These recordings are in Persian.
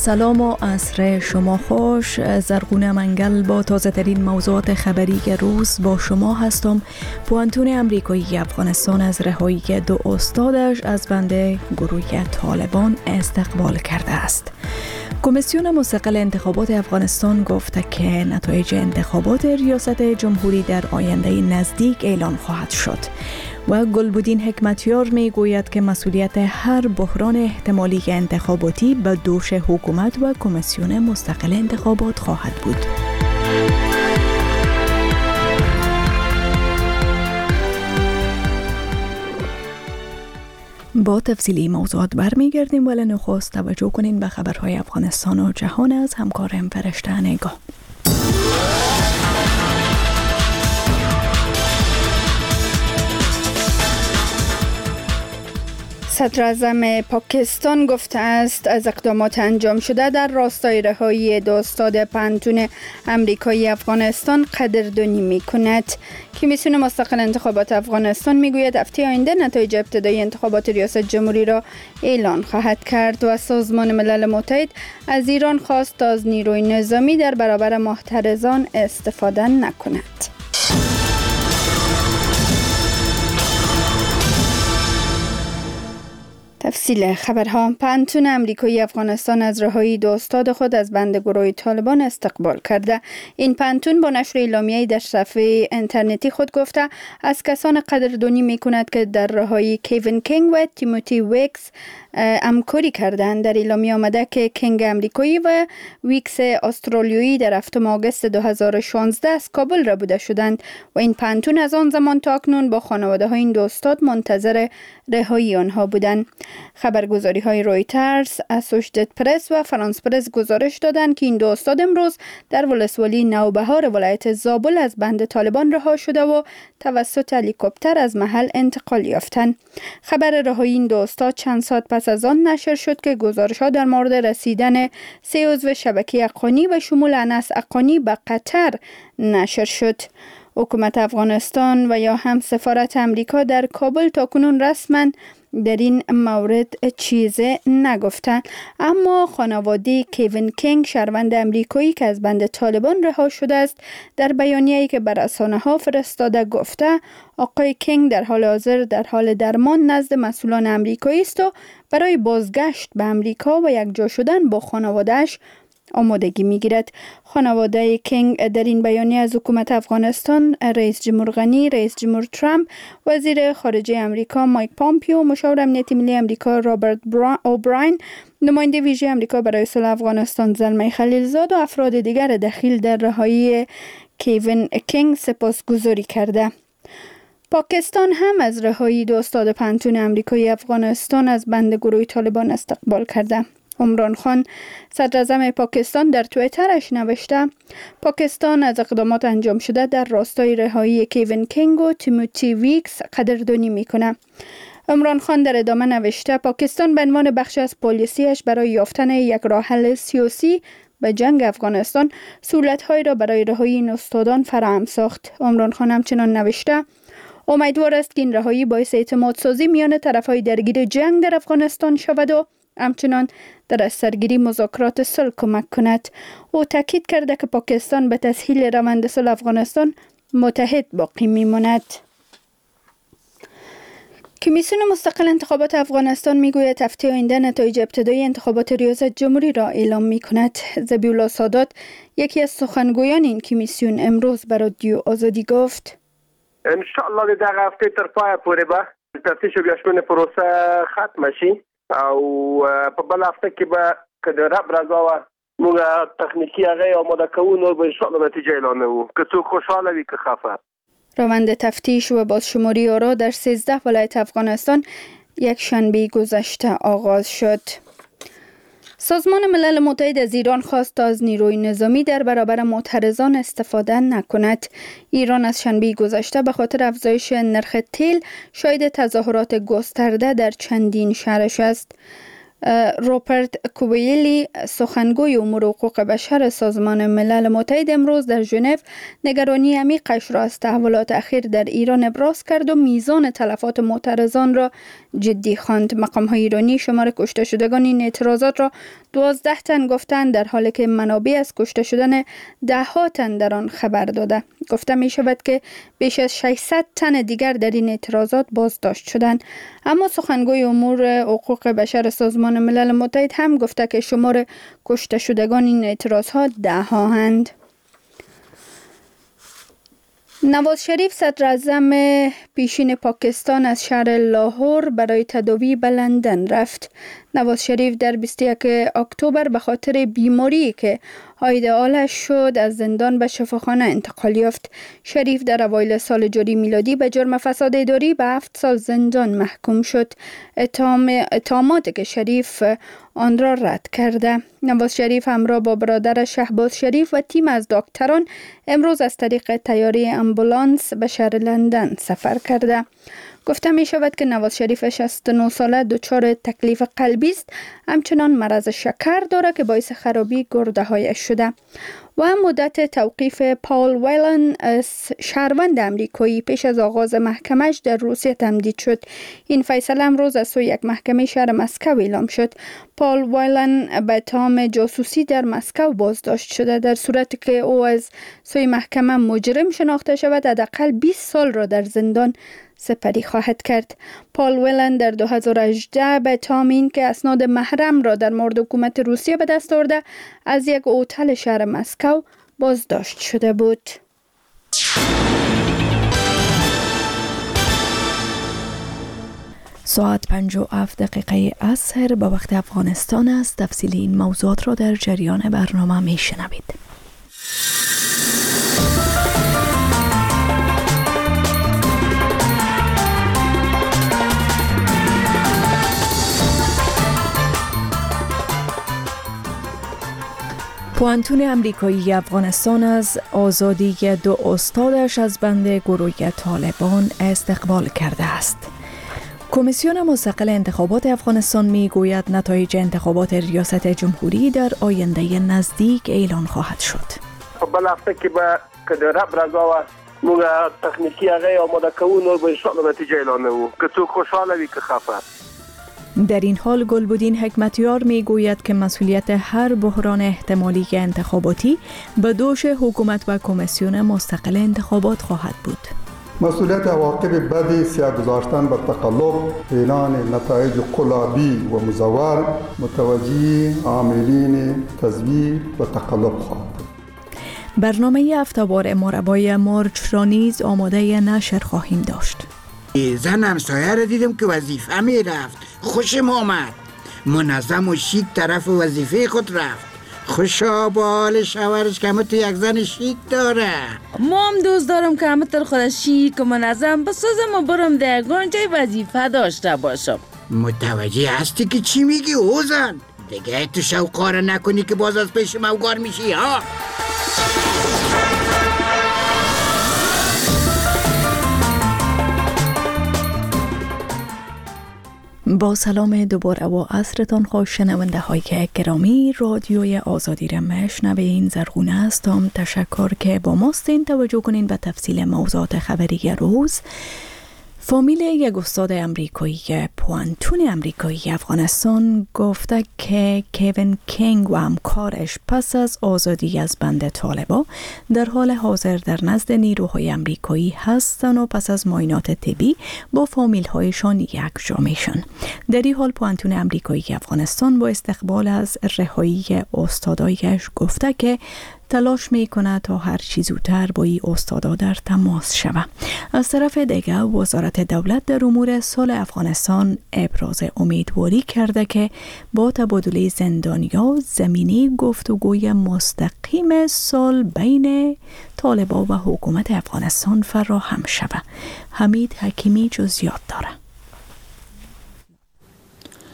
سلام و عصر شما خوش. زرغونه منگل با تازه ترین موضوعات خبری روز با شما هستم. پوانتون امریکایی افغانستان از رهایی دو استادش از بند گروه طالبان استقبال کرده است. کمیسیون مستقل انتخابات افغانستان گفته که نتایج انتخابات ریاست جمهوری در آینده نزدیک اعلام خواهد شد و گلبدین حکمتیار می گوید که مسئولیت هر بحران احتمالی انتخاباتی به دوش حکومت و کمیسیون مستقل انتخابات خواهد بود. با تفصیلی موضوعات برمیگردیم، ولی نخست توجه کنین به خبرهای افغانستان و جهان از همکارم فرشته نگاه. صدراعظم پاکستان گفته است از اقدامات انجام شده در راستای رهایی دو استاد پانتون امریکایی افغانستان قدردانی می کند. کمیسیون مستقل انتخابات افغانستان می گوید هفته آینده نتایج ابتدایی انتخابات ریاست جمهوری را اعلان خواهد کرد و سازمان ملل متحد از ایران خواست تا از نیروی نظامی در برابر معترضان استفاده نکند. تفصیل خبرها. پانتون امریکایی افغانستان از رهایی دو استاد خود از بند گروه طالبان استقبال کرده. این پانتون با نشر اعلامیه‌ای در صفحه اینترنتی خود گفته از کسان قدردانی می‌کند که در رهایی کیوین کینگ و تیموتی ویکس همکاری کردند. در اعلامیه آمده که کینگ امریکایی و ویکس استرالیایی در 7 آگوست 2016 از کابل ربوده شدند و این پانتون از آن زمان تا اکنون با خانواده‌های این دو استاد منتظر رهایی آنها بودند. خبرگزاری‌های رویترز، اسوشیتد پرس و فرانس پرس گزارش دادند که این دو استاد امروز در ولسوالی نوبهار ولایت زابل از بند طالبان رها شده و توسط هلیکوپتر از محل انتقال یافتند. خبر رهایی این دو استاد چند ساعت پس از آن نشر شد که گزارش‌ها در مورد رسیدن 3 عضو شبکه حقانی و شمول انس حقانی به قطر نشر شد. حکومت افغانستان و یا هم سفارت امریکا در کابل تاکنون رسما در این مورد چیزی نگفتند، اما خانواده کیوین کینگ شهروند امریکایی که از بند طالبان رها شده است در بیانیه‌ای که بر رسانه‌ها فرستاده گفته آقای کینگ در حال حاضر در حال درمان نزد مسئولان امریکایی است و برای بازگشت به امریکا و یکجا شدن با خانواده‌اش آمادگی می‌گیرد. خانواده کینگ در این بیانیه از حکومت افغانستان، رئیس جمهور غنی، رئیس جمهور ترامپ، وزیر خارجه امریکا مایک پامپیو، مشاور امنیت ملی امریکا رابرت اوبراین، نماینده ویژه امریکا برای صلح افغانستان زلمه خلیلزاد و افراد دیگر دخیل در رهایی کیوین کینگ سپاسگزاری کرده. پاکستان هم از رهایی دو استاد پانتون امریکایی افغانستان از بند گروه طالبان استقبال کرده. عمران خان، صدراعظم پاکستان، در توییترش نوشته پاکستان از اقدامات انجام شده در راستای رهایی کیوین کینگ و تیموتی ویکس قدردانی میکنه. عمران خان در ادامه نوشته پاکستان به عنوان بخش از پالیسیش برای یافتن یک راه حل سیاسی به جنگ افغانستان سهولت‌هایی را برای رهایی این استادان فراهم ساخت. عمران خان همچنان نوشته امیدوار است که این رهایی باعث اعتماد سازی میان طرف‌های درگیر جنگ در افغانستان شود و همچنان در از سرگیری مذاکرات صلح کمک کند. او تاکید کرده که پاکستان به تسهیل روند صلح افغانستان متحد باقی میماند. کمیسیون مستقل انتخابات افغانستان میگوید هفته آینده نتایج ابتدایی انتخابات ریاست جمهوری را اعلام میکند. ذبیح‌الله سادات، یکی از سخنگویان این کمیسیون، امروز به رادیو آزادی گفت ان شاء الله در هفته تر پای پورې به تفتیش او بیاشمنه پروسه ختم شي او په بل هفته کې به کله رب رضا و موږ تخنیکی هغه آماده کوو نور به ان شاء الله نتیجه اعلانوو که څوک خوشحاله وي که خفه. روند تفتیش و بازشماری آرا در 13 ولایت افغانستان یک شنبه گذشته آغاز شد. سازمان ملل متحد از ایران خواست تا از نیروی نظامی در برابر معترضان استفاده نکند. ایران از شنبه گذشته به خاطر افزایش نرخ تیل شاهد تظاهرات گسترده در چندین شهرش است. روپرت کویلی سخنگوی امور حقوق بشر سازمان ملل متحد امروز در ژنو نگرانی عمیقش را از تحولات اخیر در ایران ابراز کرد و میزان تلفات معترضان را جدی خواند. مقام‌های ایرانی شمار کشته شدگان این اعتراضات را 12 تن گفتند، در حالی که منابع از کشته شدن ده‌ها تن در آن خبر داده. گفته می شود که بیش از 600 تن دیگر در این اعتراضات بازداشت شدند. اما سخنگوی امور حقوق بشر سازمان ملل متحد هم گفته که شمار کشته شدگان این اعتراضات 10 نواز شریف صدر اعظم پیشین پاکستان از شهر لاهور برای تداوی به لندن رفت. نواز شریف در 21 اکتبر به خاطر بیماری که ایدئالش شد از زندان به شفاخانه انتقال یافت. شریف در اوایل سال جاری میلادی به جرم فساد اداری به 7 سال زندان محکوم شد. اتهاماتی که شریف آن را رد کرده. نواز شریف همراه با برادر شهباز شریف و تیم از دکتران امروز از طریق طیاره آمبولانس به شهر لندن سفر کرده. گفته می شود که نواز شریف 69 ساله دچار تکلیف قلبی است، همچنان مرض شکر دارد که باعث خرابی گرده هایش شده. و مدت توقیف پال ویلن شهروند امریکایی پیش از آغاز محکمش در روسیه تمدید شد. این فیصله امروز از سوی یک محکمه شهر مسکو اعلام شد. پال ویلن به اتهام جاسوسی در مسکو بازداشت شده. در صورتی که او از سوی محکمه مجرم شناخته شود، حداقل 20 سال را در زندان سپری خواهد کرد. پال ویلن در 2018 به اتهام این که اسناد محرم را در مورد حکومت روسیه به دست آورده از یک هتل شهر مسکو بازداشت شده بود. ساعت 57 عصر به وقت افغانستان است. تفصیل این موضوعات را در جریان برنامه می شنوید. پوانتون امریکایی افغانستان از آزادی 2 استادش از بند گروه طالبان استقبال کرده است. کمیسیون مستقل انتخابات افغانستان می گوید نتایج انتخابات ریاست جمهوری در آینده نزدیک اعلان خواهد شد. بل هفته که به رب رضا و موږ تخنیکی هغه آماده کوو نو به انشاءالله نتیجه اعلانوو که څوک خوشحاله وي که خفه. در این حال گلبدین حکمتیار می گوید که مسئولیت هر بحران احتمالی انتخاباتی به دوش حکومت و کمیسیون مستقل انتخابات خواهد بود. مسئولیت عواقب بدی سیاه گذاشتن به تقلب، اعلان نتایج قلابی و مزور متوجه عاملین تزویر و تقلب خواهد بود. برنامه هفته‌وار مربای مارچ را نیز آماده نشر خواهیم داشت. زن همسایه را دیدم که وظیفه می رفت، خوشم آمد، منظم و شیک طرف وظیفه خود رفت. خوشا با حال شوهرش که همه تو یک زن شیک داره. ما هم دوست دارم که همه تر خود شیک و منظم بسازم و برم در گانجای وظیفه داشته باشم. متوجه هستی که چی میگی اوزن؟ دیگه تو شوقاره نکنی که باز از پیش موگار میشی ها. با سلام دوباره و عصرتان خوش شنونده های گرامی، رادیوی آزادی را میشنوین. زرغونه هستم. تشکر که با ماستین. توجه کنین به تفصیل موضوعات خبری روز. فامیل یک استاد امریکایی پوانتون امریکایی افغانستان گفته که کوین کینگ و همکارش پس از آزادی از بند طالبان در حال حاضر در نزد نیروهای امریکایی هستند و پس از معاینات طبی با فامیل هایشان یکجا میشن. در این حال پوانتون امریکایی افغانستان با استقبال از رهایی استادایش گفته که تلاش میکنه تا هر چی زودتر با این استادا در تماس شود. از طرف دیگر وزارت دولت در امور صلح افغانستان ابراز امیدواری کرده که با تبادل زندانیا زمینه گفتگوی مستقیم صلح بین طالبان و حکومت افغانستان فراهم شود. حمید حکیمی جزئیات داره.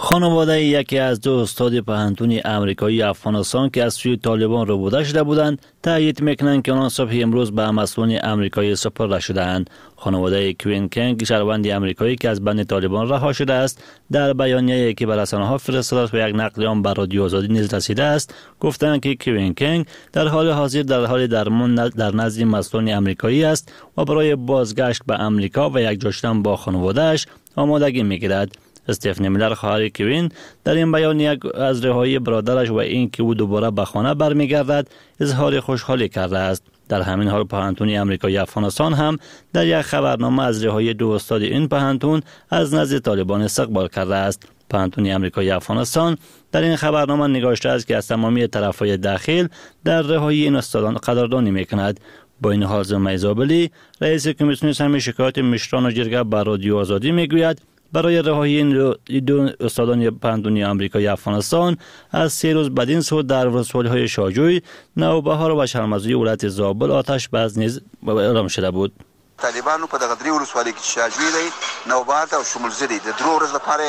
خانواده یکی از دو استاد پهنتون آمریکایی افغانستان که از سوی طالبان ربوده شده بودند تایید میکنند که آنها صبح امروز به مسئولان آمریکایی سپرده شدند. خانواده کوین کنگ شهروند آمریکایی که از بند طالبان رها شده است در بیانیه‌ای که به رسانه‌ها فرستاده و یک نقل آن به رادیو آزادی نیز رسیده است گفتند که کوین کنگ در حال حاضر در حال درمان در نزد مسئولان آمریکایی است و برای بازگشت به آمریکا و یکجا شدن با خانواده‌اش آمادگی می‌گیرد. استفانی میلر خواهر کوین در این بیانیه از رهایی برادرش و اینکه او دوباره به خانه برمیگردد اظهار خوشحالی کرده است. در همین حال پهنتون آمریکایی افغانستان هم در یک خبرنامه از رهایی دو استاد این پهنتون از نزد طالبان استقبال کرده است. پهنتون آمریکایی افغانستان در این خبرنامه نگاشته است که از تمامی طرفهای داخل در رهایی این استادان قدردانی میکند. با این حال زلمه زابلی رئیس کمیسیون سمی شکایات مشران و جرگه به رادیو آزادی میگوید برای رهایی این دو استادان پهنتون آمریکایی افغانستان از 3 روز بدین سو در ولسوالی‌های شاجوی، نوبهار و شرمزوی ولایت زابل آتش بس نیز اعلام شده بود. طالبانو په دغه درې ولسوالۍ کې شاجوی دی، نوبهار او شمولزه دی د درو ورځې لپاره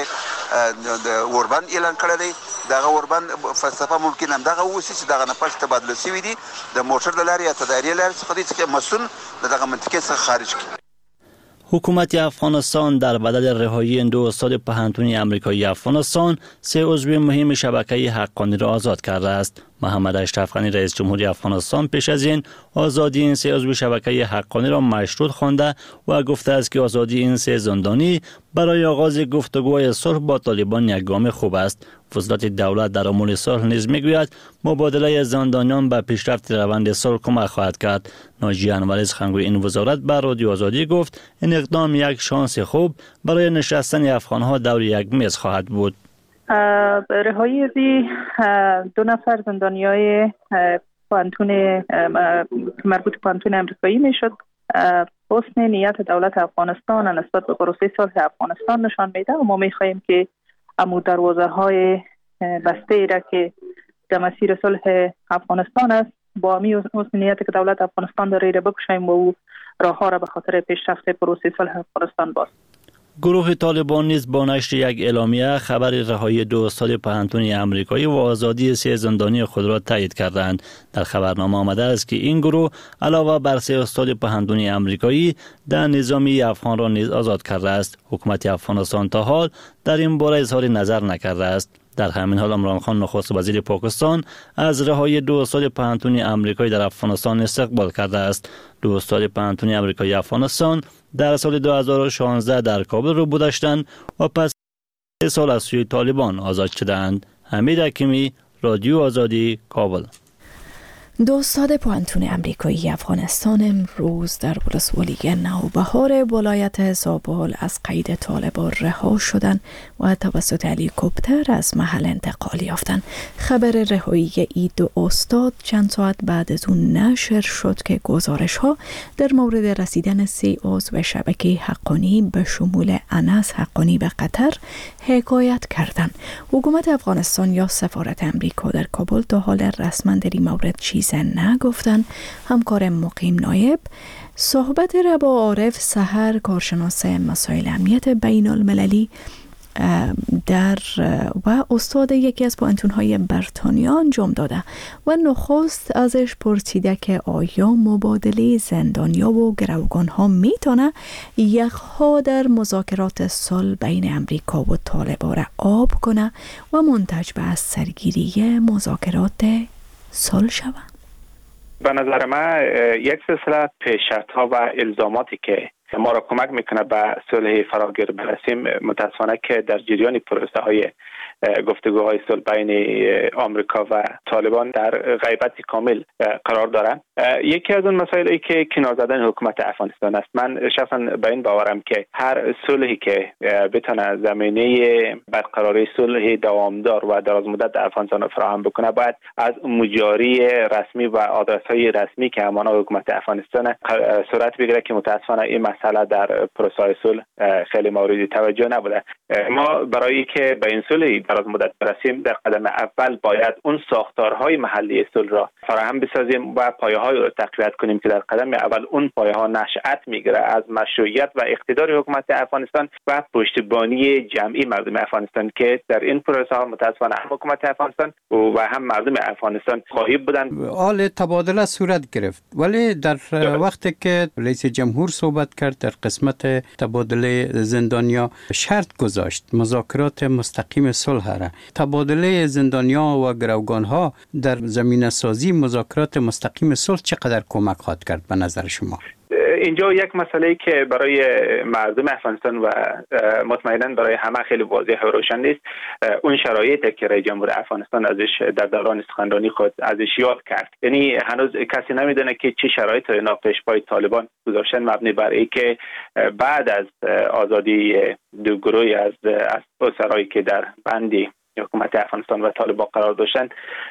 د اوربند اعلان کړی دی. دغه اوربند فلسفه ممکن هم دغه اوسي چې دغه نه پس تبادله شوي دي د موټر د لارې یا تداري لارې څخه دي چې مسئول د دغه منطقې څخه خارج کړي. حکومت افغانستان در بدل رهایی این دو استاد پهنتون آمریکایی افغانستان 3 عضو مهم شبکه حقانی را آزاد کرده است. محمد اشرف غنی رئیس جمهوری افغانستان پیش از این آزادی این 3 عضو شبکه حقانی را مشروط خوانده و گفته است که آزادی این 3 زندانی برای آغاز گفتگوهای صلح با طالبان یک گام خوب است. وزارت دولت در امور صلح نیز میگوید مبادله زندانیان به پیشرفت روند صلح کمک خواهد کرد. ناجی انوری سخنگوی این وزارت به رادیو آزادی گفت این اقدام یک شانس خوب برای نشستن افغانها دور یک میز خواهد بود. رهایی دو نفر زندانیای پانتون مربوط پانتون آمریکایی میشد حسن نیت دولت افغانستان نسبت به پروسه صلح افغانستان نشان میده و ما میخواهیم که امو دروازه های بسته را که در مسیر صلح افغانستان است با امی حسن نیت که دولت افغانستان داره را بکشیم و راه ها را به خاطر پیشرفت پروسه صلح افغانستان باز. گروه طالبان نیز با نشر یک اعلامیه خبر رهایی 2 استاد پهنتون آمریکایی و آزادی 3 زندانی خود را تایید کردند. در خبرنامه آمده است که این گروه علاوه بر 3 استاد پهنتون آمریکایی در نظامی افغان را نیز آزاد کرده است. حکومت افغانستان تا حال در این باره اظهار نظر نکرده است. در همین حال عمران خان نخست وزیر پاکستان از رهایی 2 استاد پهنتون آمریکایی در افغانستان استقبال کرده است. 2 استاد پهنتون آمریکایی افغانستان در سال 2016 در کابل رو بودند و پس 3 سال از سوی طالبان آزاد شدند. حمید حکیمی، رادیو آزادی، کابل. 2 استاد پهنتون آمریکایی افغانستان امروز در ولسوالی نوبهار ولایت زابل از قید طالبان رها شدند و توسط هلیکوپتر از محل انتقال یافتند. خبر رهایی این 2 استاد چند ساعت بعد از اون نشر شد که گزارش ها در مورد رسیدن 3 عضو شبکه حقانی به شمول انس حقانی به قطر حکایت کردند. حکومت افغانستان یا سفارت امریکا در کابل تا حال رسما در این مورد چیز نگفتن. همکار مقیم نایب صحبت را با عارف سحر کارشناس مسائل امنیت بین المللی و استاد یکی از پانتون‌های بریتانیا انجام داده و نخست ازش پرسیده که آیا مبادله زندانیا و گروگان‌ها میتونه یخها در مذاکرات صلح بین امریکا و طالبان را آب کنه و منتج به سرگیری مذاکرات صلح شود. به نظر من یک سلسله پیشرفت‌ها و الزاماتی که ما را کمک میکنه به صلح فراگیر برسیم متاسفانه که در جریان پروسه های گفتگوهای صلح بین آمریکا و طالبان در غیبت کامل قرار دارند. یکی از اون مسائلی که کنار زدن حکومت افغانستان است. من شخصا به این باورم که هر صلحی که بتونه زمینه برقراری صلح دوامدار و درازمدت در افغانستان فراهم بکنه باید از مجاری رسمی و آدرس‌های رسمی که همانا حکومت افغانستان صورت بگیره که متاسفانه این مسئله در پروسه صلح خیلی مورد توجه نبوده. ما برای که به این صلح دراز مدت برسیم، در قدم اول باید اون ساختارهای محلی صلح را فراهم بسازیم و پایه‌های را تقویت کنیم که در قدم اول اون پایه‌ها نشأت میگیره از مشروعیت و اقتدار حکومت افغانستان و پشتیبانی جمعی مردم افغانستان که در این پروسه ها متأسفانه هم حکومت افغانستان و هم مردم افغانستان خواهی بودند. حال تبادله صورت گرفت، ولی در وقتی که رئیس جمهور صحبت کرد در قسمت تبادله زندانیا شرط گذاشت مذاکرات مستقیم صلح را. تبادله زندانیا و گروگانها در زمینه سازی مذاکرات مستقیم صلح چقدر کمک خواهد کرد به نظر شما؟ اینجا یک مسئله که برای مردم افغانستان و مطمئنا برای همه خیلی واضح و روشن نیست، اون شرایطی که رئیس جمهور افغانستان ازش در دوران سخنرانی خود ازش یاد کرد. یعنی هنوز کسی نمیدونه که چه شرایطی اینا پیش پای طالبان گذاشتن، مبنی بر اینکه بعد از آزادی دو گروه از اسرایی که در بندی حکومت افغانستان و طالبان قرار داشتن،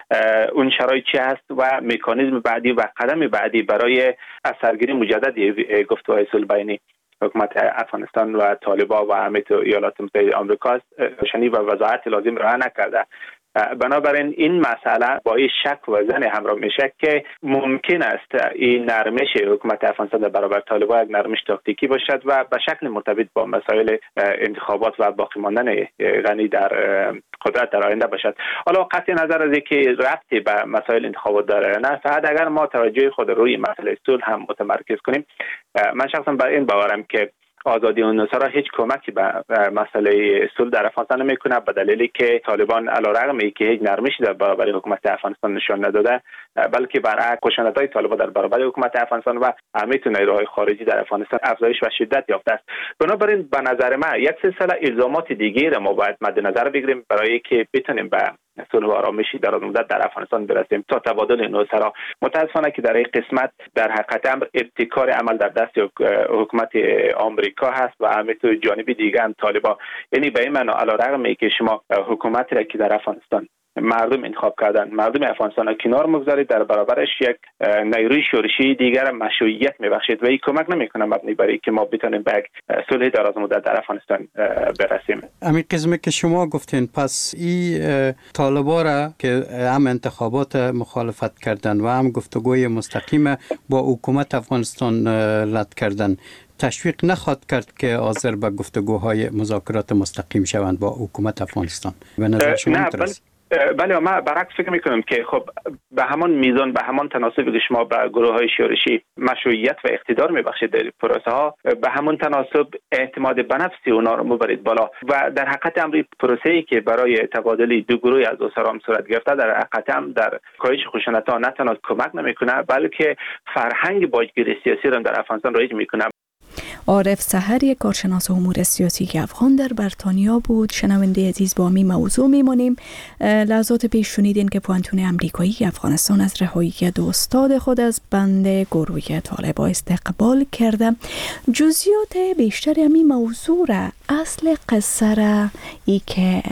اون شرایط چی هست و مکانیزم بعدی و قدم بعدی برای اثرگیری مجدد گفتگوهای صلح بین حکومت افغانستان و طالبان و همه ایالات متحده آمریکا روشنی و وضاحت لازم را نکرده. بنابراین این مسئله با این شک و ذهن همراه میشه که ممکن است این نرمش حکومت افغانستان در برابر طالبان یک نرمش تاکتیکی باشد و به شکل مرتبط با مسائل انتخابات و باقی ماندن غنی در قدرت در آینده باشد. حالا قطع نظر از اینکه ربطی به مسائل انتخابات داره نه، فقط اگر ما توجه خود روی مسئله صلح هم متمرکز کنیم، من شخصا بر این باورم که آزادی اون نصارا هیچ کمکی به مسئله صلح در افغانستان نمیکنه، به دلیلی که طالبان علیرغم اینکه هیچ نرمشی در برابر حکومت افغانستان نشان نداده، بلکه برعکس خشونت‌های طالبان در برابر حکومت افغانستان و همه نیروهای خارجی در افغانستان افزایش و شدت یافته است. بنابراین به نظر من یک سلسله الزامات دیگه را ما باید مد نظر بگیریم برای که بتونیم به صلح و آرامشی در مدت در افغانستان برسیم تا تبادل نوسرا. متاسفانه که در این قسمت در حقیقت امر ابتکار عمل در دست حکومت آمریکا هست و همینطور جانب دیگه هم طالبان. یعنی به این معنا علیرغم اینکه شما حکومتی را که در افغانستان مردم انتخاب کردن، مردم افغانستان را کنار مگذارید، در برابرش یک نیروی شورشی دیگر مشروعیت میبخشید و این کمک نمیکنه مبنی بر اینکه ما بتونیم به صلح دراز مدت در افغانستان برسیم. همین قسمه که شما گفتین، پس این طالبان را که هم انتخابات مخالفت کردن و هم گفتگوی مستقیم با حکومت افغانستان رد کردن، تشویق نخواهد کرد که حاضر به گفتگوهای مذاکرات مستقیم شوند با حکومت افغانستان؟ به نظر شما بله، ما برعکس فکر میکنم که خب به همان میزان، به همان تناسبی که شما به گروه های شورشی مشروعیت و اقتدار میبخشید در پروسه ها، به همون تناسب اعتماد به نفس اونا رو میبرید بالا و در حقیقت امری پروسه ای که برای تبادل دو گروه از اسرا صورت گرفته در حقیقت هم در کاهش خشونت ها نه تنها کمک نمیکنه بلکه فرهنگ باجگیری سیاسی را در افغانستان رایج میکنه. عارف سحری، کارشناس امور سیاسی افغان در بریتانیا بود. شنونده عزیز، با همین موضوع میمانیم. لحظات پیش شنیدین که پوانتون امریکایی افغانستان از رهایی دو استاد خود از بند گروه طالبان استقبال کرده. جزئیات بیشتر همین موضوع را، اصل قصه را، ای که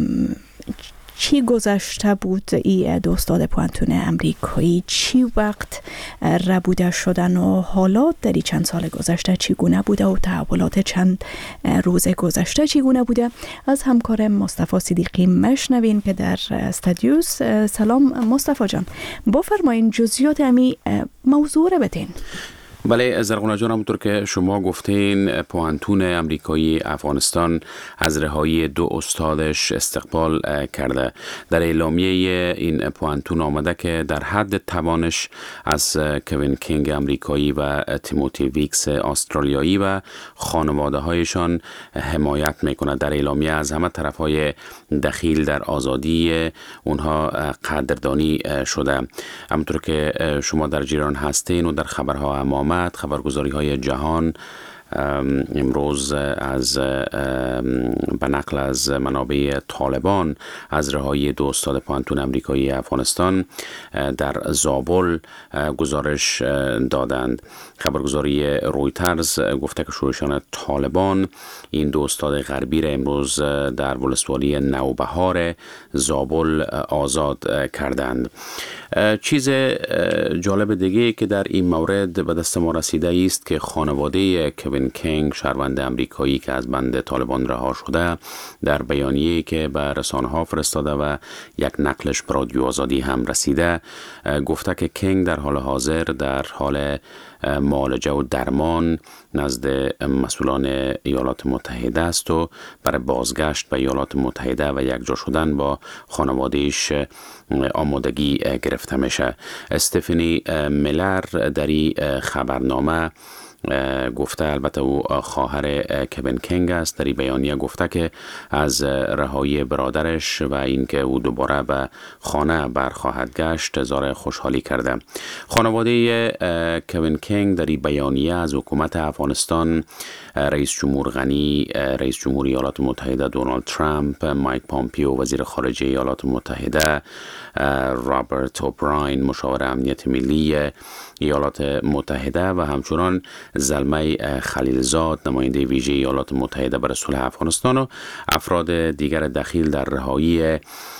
چی گذشته بود ای دو استاد پوانتون امریکایی، چی وقت ربوده شدن و حالات در چند سال گذشته چگونه بوده و تحولات چند روز گذشته چگونه بوده، از همکار مصطفی صدیقی مشنوین که در استودیوس. سلام مصطفی جان، بفرمایین جزئیات امی موضوع رو بتین. بله زرغونه جان، همونطور که شما گفتین پوانتون امریکایی افغانستان از رهایی دو استادش استقبال کرده. در اعلامیه این پوانتون آمده که در حد توانش از کوین کینگ امریکایی و تیموتی ویکس استرالیایی و خانواده هایشان حمایت میکنه. در اعلامیه از همه طرف های دخیل در آزادی اونها قدردانی شده. همونطور که شما در جریان هستین و در خبرها هم آمد، خبرگزاری های جهان امروز از به نقل از منابع طالبان از رهایی دو استاد پوانتون امریکایی افغانستان در زابل گزارش دادند. خبرگزاری رویترز گفته که شورشیان طالبان این دو استاد غربی را امروز در ولسوالی نوبهار زابل آزاد کردند. چیز جالب دیگه که در این مورد به دست ما رسیده است که خانواده کوین کوین کینگ شهروند امریکایی که از بند طالبان رها شده در بیانیه‌ای که به رسانه‌ها فرستاده و یک نقلش به رادیو آزادی هم رسیده گفته که کینگ در حال حاضر در حال معالجه و درمان نزد مسئولان ایالات متحده است و برای بازگشت به ایالات متحده و یکجا شدن با خانواده‌اش آمادگی گرفته میشه. استفانی میلر در این خبرنامه گفته، البته او خواهر کوین کینگ است، در این بیانیه گفته که از رهایی برادرش و اینکه او دوباره به خانه برخواهد گشت اظهار خوشحالی کرده. خانواده کوین کینگ در این بیانیه از حکومت افغانستان، رئیس جمهور غنی، رئیس جمهور ایالات متحده دونالد ترامپ، مایک پامپیو وزیر خارجه ایالات متحده، رابرت اوبراین مشاور امنیت ملی ایالات متحده و همچنان زلمه خلیلزاد نماینده ویژه ایالات متحده برای صلح افغانستان و افراد دیگر دخیل در رهایی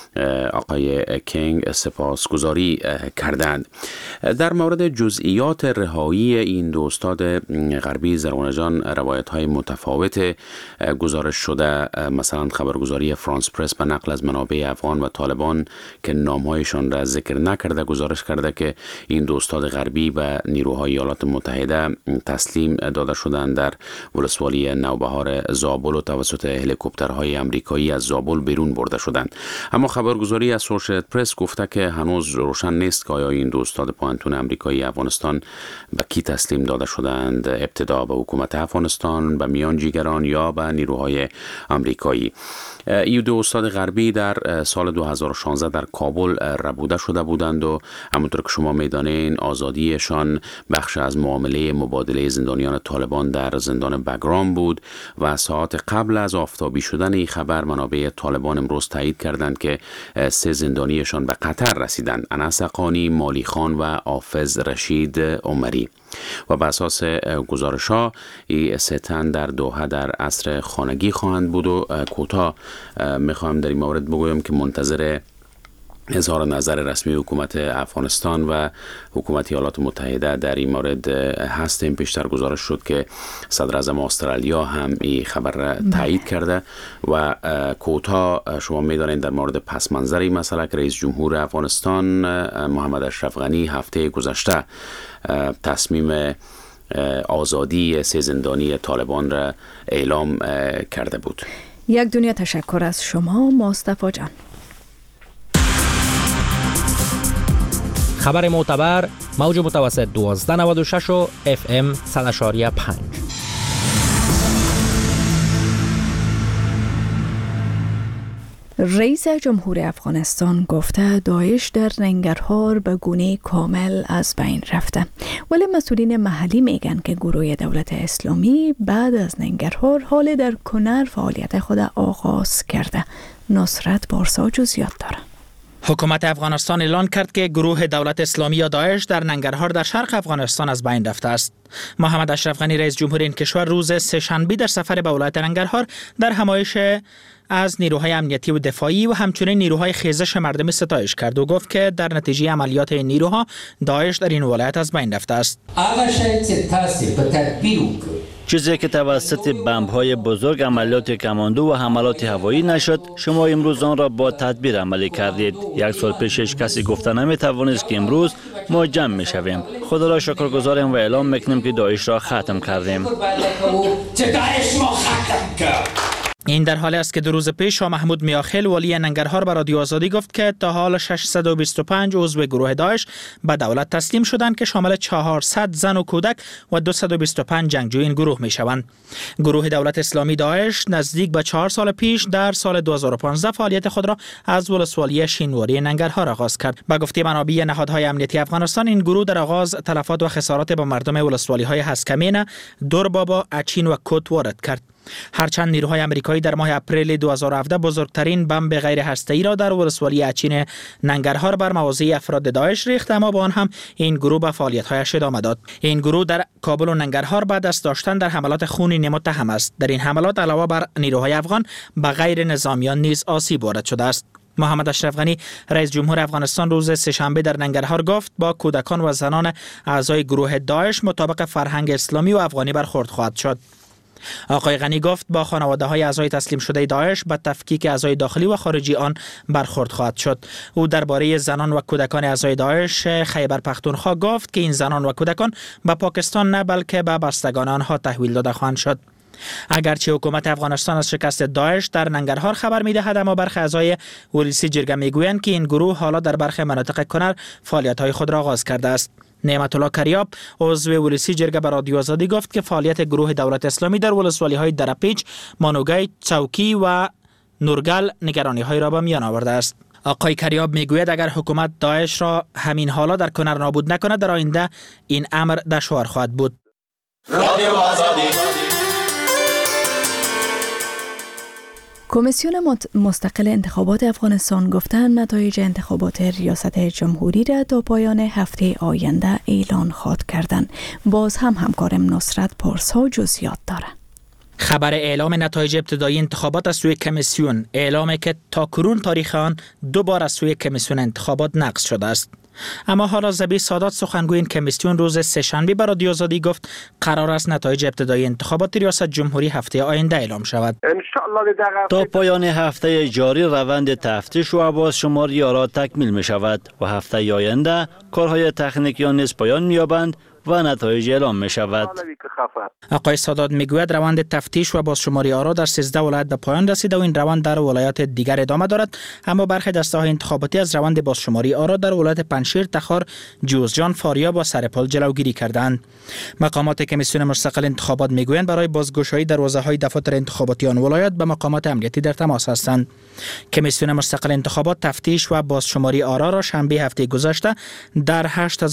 آقای کینگ سپاسگزاری کردند. در مورد جزئیات رهایی این دو استاد غربی زرغونه جان روایت های متفاوت گزارش شده. مثلا خبرگزاری فرانس پرس به نقل از منابع افغان و طالبان که نامهایشان را ذکر نکرده گزارش کرده که این دو استاد غربی به نیروهای ایالات متحده تسلیم داده شدند در ولسوالی نوبهار زابل و توسط هلیکوپترهای امریکایی از زابل بیرون برده شدند. اما خبرگزاری اسوشییتد پرس گفته که هنوز روشن نیست که آیا این دو استاد پوانتون امریکایی افغانستان به کی تسلیم داده شدند، ابتدا به حکومت افغانستان، به میانجیگران یا به نیروهای امریکایی. این دو استاد غربی در سال 2016 در کابل ربوده شده بودند و همونطور که شما میدانین آزادیشان بخش از معامله مبادله زندانیان طالبان در زندان بگرام بود و ساعات قبل از آفتابی شدن این خبر منابع طالبان امروز تایید کردند که 3 زندانیشان به قطر رسیدند: انس حقانی، مالی خان و حافظ رشید عمری. و به اساس گزارش‌ها این 3 تن در دوحه در عصر خانگی خواهند بود و کوتاه میخوام در این مورد بگویم که منتظر اظهار نظر رسمی حکومت افغانستان و حکومت ایالات متحده در این مورد هستیم. پیشتر گزارش شد که صدر اعظم استرالیا هم این خبر را تایید کرده و کوتاه شما میدانید در مورد پس منظر این مسئله که رئیس جمهور افغانستان محمد اشرف غنی هفته گذشته تصمیم آزادی 3 زندانی طالبان را اعلام کرده بود. یک دنیا تشکر از شما مصطفی جان. خبر معتبر موج متوسط 1296 و FM 100.5. رئیس جمهور افغانستان گفته داعش در ننگرهار به گونه کامل از بین رفته، ولی مسئولین محلی میگن که گروه دولت اسلامی بعد از ننگرهار حال در کنر فعالیت خود آغاز کرده. نصرت بارسا جزئیات داره. حکومت افغانستان اعلان کرد که گروه دولت اسلامی یا داعش در ننگرهار در شرق افغانستان از بین رفته است. محمد اشرف غنی رئیس جمهور این کشور روز سه‌شنبه در سفر به ولایت ننگرهار در همایش از نیروهای امنیتی و دفاعی و همچنین نیروهای خیزش مردمی ستایش کرد و گفت که در نتیجه عملیات این نیروها داعش در این ولایت از بین رفته است. چیزی که توسط بمب‌های بزرگ، عملیات کماندو و حملات هوایی نشد، شما امروز آن را با تدبیر عملی کردید. 1 سال پیش هیچ کسی گفته نمی‌توانست که امروز ما جمع می‌شویم. خدا را شکرگزاریم و اعلام می‌کنیم که داعش را ختم کردیم. این در حالی است که 2 روز پیش شاه محمود میاخیل والی ننگرهار به رادیو آزادی گفت که تا حال 625 عضو گروه داعش به دولت تسلیم شدند که شامل 400 زن و کودک و 225 جنگجوی این گروه می شوند. گروه دولت اسلامی داعش نزدیک به 4 سال پیش در سال 2015 فعالیت خود را از ولسوالی شینواری ننگرهار آغاز کرد. به گفته منابع نهادهای امنیتی افغانستان این گروه در آغاز تلفات و خسارات به مردم ولسوالی های هسکمین، دوربابا، اچین و کوت وارد کرد. هرچند نیروهای امریکایی در ماه اپریل 2017 بزرگترین بمب غیر هسته‌ای را در ولسوالی اچین ننگرهار بر مواضع افراد داعش ریخت، اما با آن هم این گروه به فعالیت‌هایش ادامه داد. این گروه در کابل و ننگرهار بعد دست داشتن در حملات خونین متهم است. در این حملات علاوه بر نیروهای افغان به غیر نظامیان نیز آسیب وارد شده است. محمد اشرف غنی رئیس جمهور افغانستان روز سه‌شنبه در ننگرهار گفت با کودکان و زنان اعضای گروه داعش مطابق فرهنگ اسلامی و افغانی برخورد خواهد شد. آقای غنی گفت با خانواده های اعضای تسلیم شده داعش به تفکیک اعضای داخلی و خارجی آن برخورد خواهد شد. او درباره زنان و کودکان اعضای داعش خیبر پختونخوا گفت که این زنان و کودکان به پاکستان نه بلکه به بستگان آنها تحویل داده خواهند شد. اگرچه حکومت افغانستان از شکست داعش در ننگرهار خبر می‌دهد، اما برخی اعضای ولسی جرگه می‌گویند که این گروه حالا در برخی مناطق کنر فعالیت‌های خود را آغاز کرده است. نعمت الله کریاب عضو ولسی جرگه به رادیو آزادی گفت که فعالیت گروه دولت اسلامی در ولسوالی‌های درپیچ، مانوگی، چوکی و نورگل نگرانی‌های را به میان آورده است. آقای کریاب میگوید اگر حکومت داعش را همین حالا در کنر نابود نکند، در آینده این امر دشوار خواهد بود. رادیو آزادی. کمیسیون مستقل انتخابات افغانستان گفتند نتایج انتخابات ریاست جمهوری را تا پایان هفته آینده اعلان خواهد کردند. باز هم همکارم نصرت پارسا جزئیات دارد. خبر اعلام نتایج ابتدایی انتخابات از سوی کمیسیون، اعلامی که تا کنون تاریخ آن 2 بار از سوی کمیسیون انتخابات نقض شده است. اما حالا زبی سادات سخنگوی این کمیسیون روز سه‌شنبه به رادیو آزادی گفت قرار است نتایج ابتدایی انتخابات ریاست جمهوری هفته آینده اعلام شود. تا پایان هفته جاری روند تفتیش و بازشماری آرا تکمیل می شود و هفته آینده کارهای تکنیکی آن نیز پایان می یابند و نتایج اعلام می شود. آقای سادات میگوید روند تفتیش و بازشماری آرا در 13 ولایت به پایان رسیده و این روند در ولایات دیگر ادامه دارد، اما برخی دسته‌های انتخاباتی از روند بازشماری آرا در ولایت پنجشیر، تخار، جوزجان، فاریاب و سرپل جلوگیری کردند. مقامات کمیسیون مستقل انتخابات میگویند برای بازگشایی دروازه‌های دفاتر انتخاباتی آن ولایت با مقامات امنیتی در تماس هستند. کمیسیون مستقل انتخابات تفتیش و بازشماری آرا را شنبه هفته گذشته در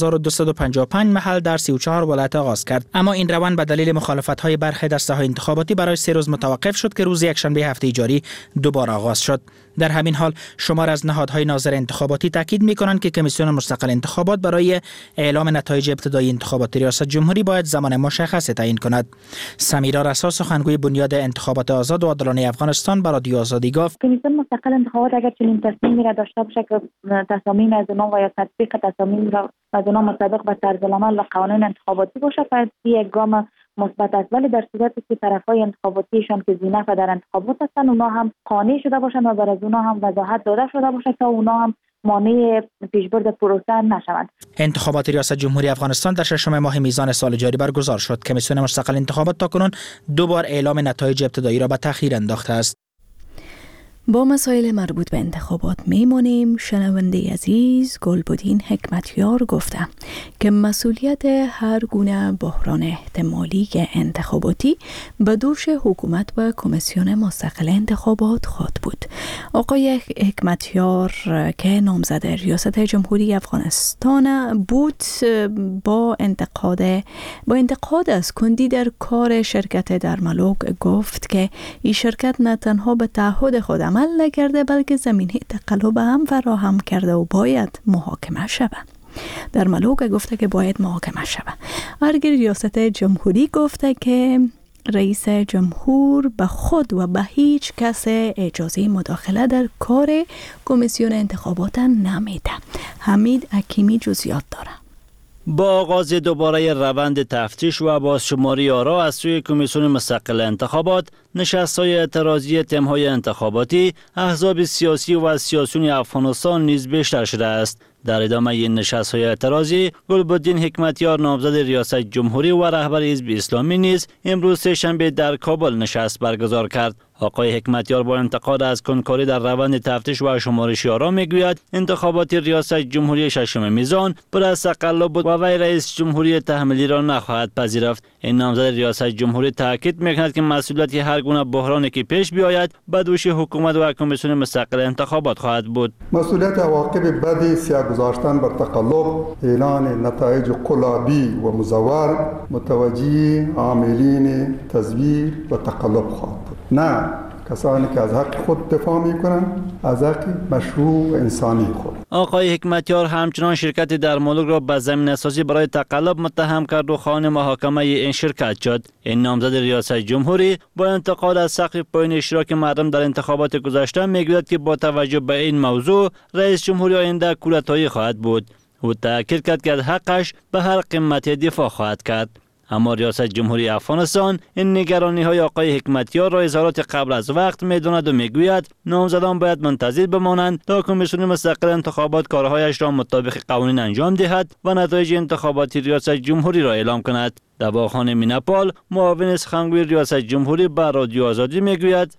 8255 محل در 34 ولایت آغاز کرد، اما این روند به دلیل مخالفت‌های برخی دسته‌های انتخاباتی برای 3 روز متوقف شد که روز یکشنبه هفته جاری دوباره آغاز شد. در همین حال شمار از نهادهای ناظر انتخاباتی تاکید می‌کنند که کمیسیون مستقل انتخابات برای اعلام نتایج ابتدایی انتخابات ریاست جمهوری باید زمان مشخصی تعیین کند. سمیرا رسا سخنگوی بنیاد انتخابات آزاد و عادلانه افغانستان به رادیو آزادی گفت کمیسیون مستقل انتخابات اگر چنین تصمیمی را داشته باشه که تصامیم از اونها و یا تطبیق تصامیم را از اونها مطابق با طرزالعمل و قوانین انتخاباتی باشه، باید یک گام مثبت است، ولی در صورتی که طرفای انتخاباتیشان که ذی نفع در انتخابات هستند اونها هم قانع شده باشند و بر از اونها هم وضاحت داده شده باشه تا اونها هم مانع پیشبرد پروسه نشوند. انتخابات ریاست جمهوری افغانستان در 6 ماه میزان سال جاری برگزار شد. کمیسیون مستقل انتخابات تاکنون 2 بار اعلام نتایج ابتدایی را به تأخیر انداخته است. با مسائل مربوط به انتخابات میمانیم. شنونده عزیز گلبدین حکمتیار گفته که مسئولیت هر گونه بحران احتمالی انتخاباتی به دوش حکومت و کمیسیون مستقل انتخابات خواهد بود. آقای حکمتیار که نامزد ریاست جمهوری افغانستان بود با انتقاد از کندی در کار شرکت در ملوک گفت که این شرکت نه تنها به تعهد خود عمل نکرده بلکه زمینه تقلب هم فراهم کرده و باید محاکمه شود. در ملوک گفته که باید محاکمه شود. ارگ ریاست جمهوری گفته که رئیس جمهور به خود و به هیچ کس اجازه مداخله در کار کمیسیون انتخابات نمیده. حمید حکیمی جزئیات داره. با آغاز دوباره روند تفتیش و بازشماری آرا از سوی کمیسیون مستقل انتخابات، نشست‌های اعتراضی تم‌های انتخاباتی، احزاب سیاسی و سیاسیون افغانستان نیز بیشتر شده است. در ادامه این نشست‌های اعتراضی، گلبدین حکمتیار نامزد ریاست جمهوری و رهبر حزب اسلامی نیز امروز سه‌شنبه در کابل نشست برگزار کرد. آقای حکمتیار با انتقاد از کنکاری در روند تفتیش و شمارش آرا میگوید انتخابات ریاست جمهوری 6 میزان پر از تقلب بود و وی رئیس جمهوری تحمیلی را نخواهد پذیرفت. این نامزد ریاست جمهوری تاکید میکند که مسئولیت هر گونه بحرانی که پیش بیاید به دوش حکومت و کمیسیون مستقل انتخابات خواهد بود. مسئولیت عواقب بدی سیاه گذاشتن بر تقلب، اعلان نتایج قلابی و مزور متوجه عاملین تزویر و تقلب خواهد بود، نه کسانی که از حق خود دفاع میکنند، از حق مشروع انسانی خود. آقای حکمتیار همچنان شرکت درمالوگ را به زمینه‌سازی برای تقلب متهم کرد و خانه محاکمه این شرکت شد. این نامزد ریاست جمهوری با انتقاد از سقف پایین اشتراک مردم در انتخابات گذشته میگوید که با توجه به این موضوع رئیس جمهوری آینده کودتایی خواهد بود. او تاکید کرد که از حقش به هر قیمتی دفاع خواهد کرد. اما ریاست جمهوری افغانستان این نگرانی های آقای حکمتیار را اظهارات قبل از وقت می‌داند و میگوید نامزدان باید منتظر بمانند تا کمیسیون مستقل انتخابات کارهایش را مطابق قوانین انجام دهد و نتایج انتخاباتی ریاست جمهوری را اعلام کند. دواخانه میناپال معاون سخنگوی ریاست جمهوری به رادیو آزادی میگوید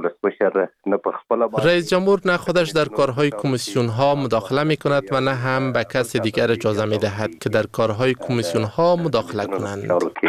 رئیس جمهور نه خودش در کارهای کمیسیون ها مداخله می کند و نه هم به کسی دیگر اجازه می دهد که در کارهای کمیسیون ها مداخله کنند.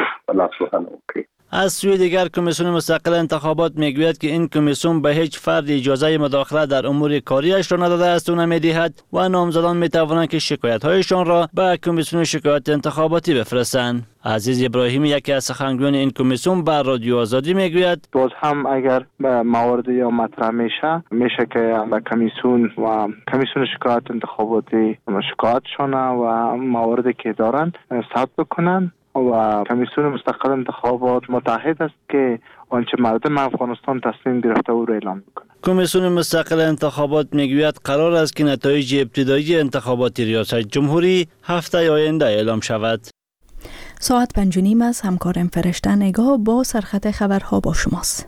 از سوی دیگر کمیسیون مستقل انتخابات میگوید که این کمیسیون به هیچ فرد اجازه مداخله در امور کاریش را نداده است و نمیدهد و نامزدان میتوانند که شکایت‌هایشان را به کمیسیون شکایت انتخاباتی بفرستند. عزیز ابراهیمی یکی از سخنگویان این کمیسیون به رادیو آزادی میگوید باز هم اگر موارد یا مطرح میشه که به کمیسیون شکایت انتخاباتی شکایتشان و مواردی که دارند ثبت بکنند و کمیسیون مستقل انتخابات متعهد است که آنچه مردم افغانستان تصمیم گرفته او را اعلام می‌کند. کمیسیون مستقل انتخابات میگوید قرار است که نتایج ابتدایی انتخابات ریاست جمهوری هفته آینده اعلام شود. ساعت 5:30 از همکارم فرشته نگاه با سرخط خبرها با شماست.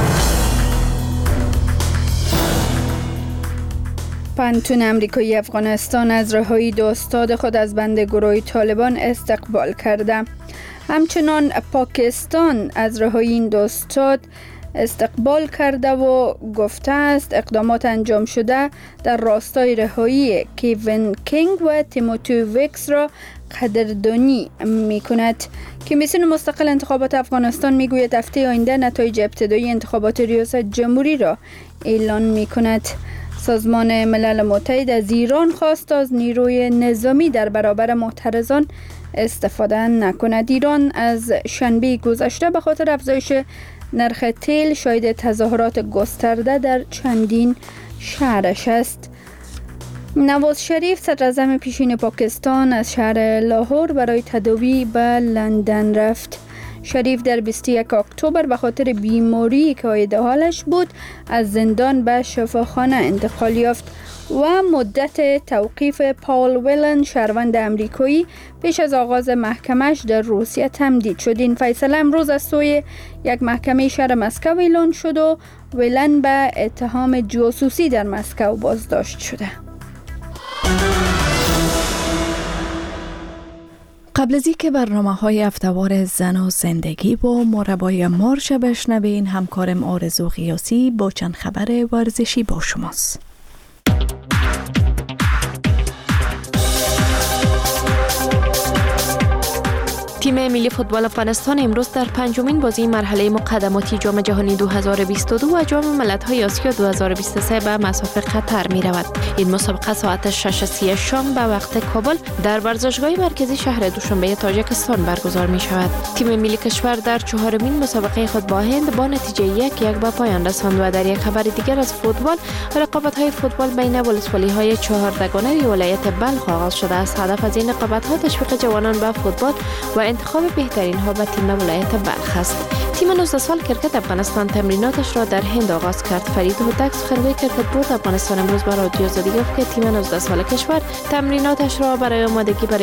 پانتون امریکایی افغانستان از رهایی دو استاد خود از بند گروه طالبان استقبال کرده. همچنان پاکستان از رهایی این دو استاد استقبال کرده و گفته است اقدامات انجام شده در راستای رهایی کیوین کینگ و تیموتی ویکس را قدردانی می کند. کمیسیون مستقل انتخابات افغانستان می گوید هفته آینده نتایج ابتدایی انتخابات ریاست جمهوری را اعلان می کند. سازمان ملل متحد از ایران خواست از نیروی نظامی در برابر معترضان استفاده نکند. ایران از شنبه گذشته به خاطر افزایش نرخ تیل شاهد تظاهرات گسترده در چندین شهرش است. نواز شریف صدراعظم پیشین پاکستان از شهر لاهور برای تداوی به لندن رفت. شریف در 21 اکتبر به خاطر بیماری که عاید حالش بود از زندان به شفاخانه انتقال یافت و مدت توقیف پاول ولن شهروند امریکایی پیش از آغاز محکمش در روسیه تمدید شد. این فیصله امروز از سوی یک محکمه شهر مسکو اعلان شد و ولن به اتهام جاسوسی در مسکو بازداشت شده. قبل از اینکه برنامه‌های هفته‌وار زن و زندگی با مربای مارش بشنوین، همکارم آرزو قیاسی با چند خبر ورزشی با شماست. تیم ملی فوتبال افغانستان امروز در پنجمین بازی مرحله مقدماتی جام جهانی 2022 و جام ملت‌های آسیا 2023 به مسافر قطر می رود. این مسابقه ساعت 6:30 شام به وقت کابل در ورزشگاه مرکزی شهر دوشنبه تاجیکستان برگزار می شود. تیم ملی کشور در چهارمین مسابقه خود با هند با نتیجه 1-1 به پایان رساند. و در یک خبر دیگر از فوتبال، رقابت‌های فوتبال بین ولسوالی‌های 14 گانه ولایت بلخ آغاز شده است. هدف از این رقابت‌ها تشویق جوانان به فوتبال و انتخاب بهترین ها به تیم ولایت بلخ است. تیم 19 سال کرکت افغانستان تمریناتش را در هند آغاز کرد. فرید هوتک سخنگوی کرکت بورد افغانستان امروز به رادیو آزادی گفت که تیم 19 سال کشور تمریناتش را برای آمادگی برای